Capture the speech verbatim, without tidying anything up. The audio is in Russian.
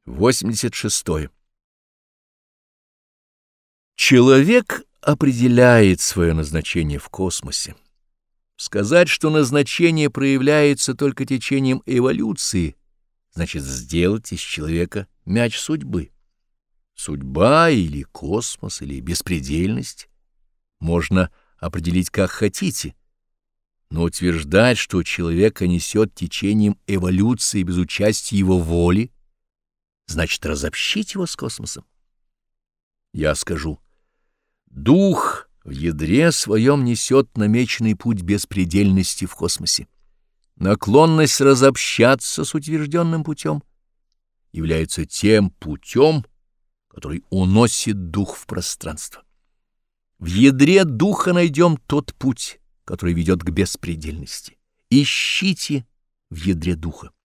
восемьдесят шестой. Человек определяет свое назначение в космосе. Сказать, что назначение проявляется только течением эволюции, значит сделать из человека мяч судьбы. Судьба или космос, или беспредельность можно определить как хотите, но утверждать, что человека несет течением эволюции без участия его воли, значит разобщить его с космосом. Я скажу: дух в ядре своем несет намеченный путь беспредельности в космосе. Наклонность разобщаться с утвержденным путем является тем путем, который уносит дух в пространство. В ядре духа найдем тот путь, который ведет к беспредельности. Ищите в ядре духа.